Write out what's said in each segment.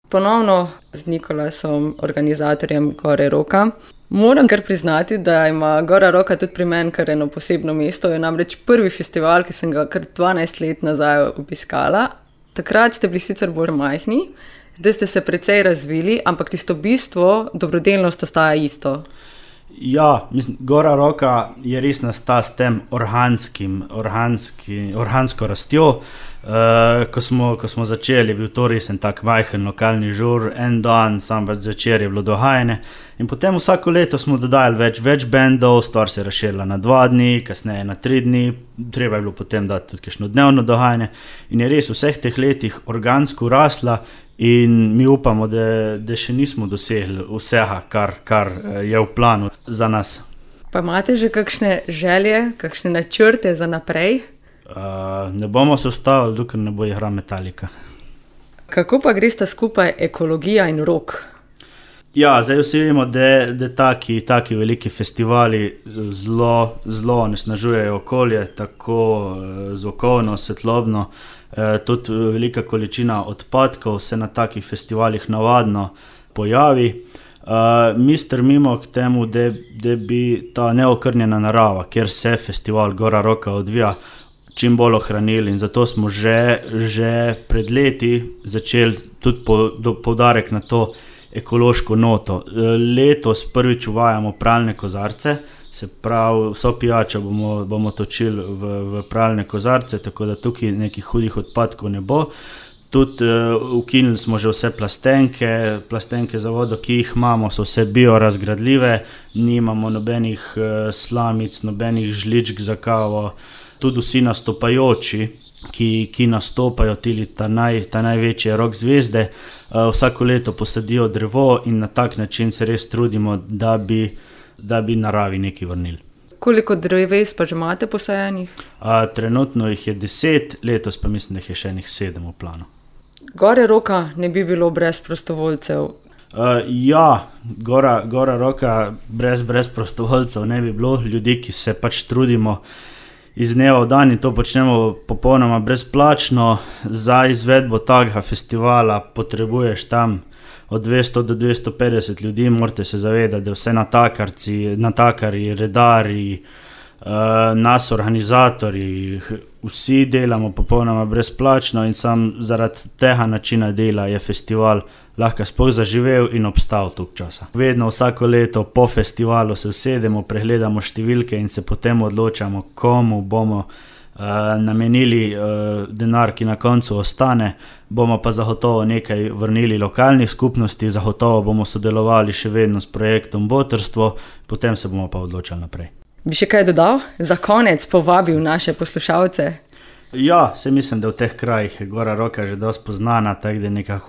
Ponovno z Nikolasom, organizatorjem Gore Roka. Moram kar priznati, da ima Gora Roka tudi pri meni kar eno posebno mesto. Je namreč prvi festival, ki sem ga kar 12 let nazaj obiskala. Takrat ste bili sicer bolj majhni, zdaj ste se precej razvili, ampak tisto bistvo, dobrodelnost ostaja isto. Ja, mislim, Gora Roka je res nastala s tem organsko rastjo. Ko smo začeli, je bil to res en tak majhen lokalni žur, en dan, samo zvečer je bilo dogajanje. In potem vsako leto smo dodajali več bendov, stvar se je razširila na 2 dni, kasneje na 3 dni, treba je bilo potem dati tudi kakšno dnevno dogajanje. In je res v vseh teh letih organsko rasla in mi upamo, da še nismo dosegli vsega, kar je v planu za nas. Pa imate že kakšne želje, kakšne načrte za naprej? Ne bomo se ustavili, dokler ne bo igrala Metallica. Kako pa gresta skupaj ekologija in rock? Ja, zdaj vsi vemo, da taki veliki festivali zelo onesnažujejo okolje, tako zvokovno, svetlobno. Tudi velika količina odpadkov se na takih festivalih navadno pojavi. Mi strmimo k temu, da bi ta neokrnjena narava, kjer se festival Gora Roka odvija, čim bolj ohranili, in zato smo že pred leti začeli tudi poudarek na to ekološko noto. Letos prvič uvajamo pralne kozarce, se pravi, vso pijačo bomo točili v pralne kozarce, tako da tukaj nekih hudih odpadkov ne bo. Tudi ukinili smo že vse plastenke za vodo, ki jih imamo, so vse biorazgradljive, nimamo nobenih slamic, nobenih žličk za kavo. Tudi vsi nastopajoči, ki nastopajo, ta največje rock zvezde, vsako leto posadijo drevo in na tak način se res trudimo, da bi naravi nekaj vrnili. Koliko dreves pa že imate posajenih? Trenutno jih je 10, letos pa mislim, da jih je še enih 7 v planu. Gore Roka ne bi bilo brez prostovoljcev. Ja, Gora Roka brez prostovoljcev ne bi bilo, ljudi, ki se pač trudimo iz dneva v dan in to počnemo popolnoma brezplačno. Za izvedbo takega festivala potrebuješ tam od 200 do 250 ljudi, morate se zavedati, da vse natakarji, redarji, nas organizatorji, vsi delamo popolnoma brezplačno in sam zaradi tega načina dela je festival lahko sploh zaživel in obstal toliko časa. Vedno vsako leto po festivalu se usedemo, pregledamo številke in se potem odločamo, komu bomo namenili denar, ki na koncu ostane. Bomo pa zagotovo nekaj vrnili lokalnih skupnosti, zagotovo bomo sodelovali še vedno s projektom Botrstvo, potem se bomo pa odločali naprej. Bi še kaj dodal? Za konec povabil naše poslušalce? Ja, se mislim, da v teh krajih je Gora Roka že dosti poznana, tako da neka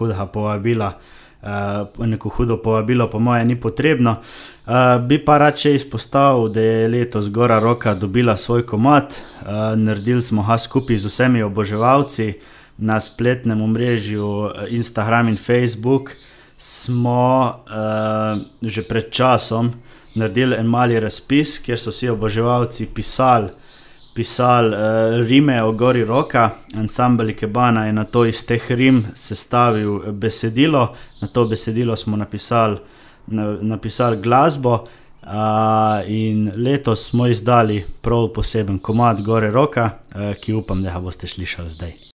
neko hudo povabilo po moje ni potrebno. Bi pa rad še izpostavil, da je letos Gora Roka dobila svoj komad. Naredili smo ga skupaj z vsemi oboževalci na spletnem omrežju Instagram in Facebook. Smo že pred časom naredili en mali razpis, kjer so vsi oboževalci pisali rime o Gori Roka. Ansambel Ikebana je nato iz teh rim sestavil besedilo, na to besedilo smo napisali glasbo in letos smo izdali prav poseben komad Gore Roka, ki upam, da ga boste slišali zdaj.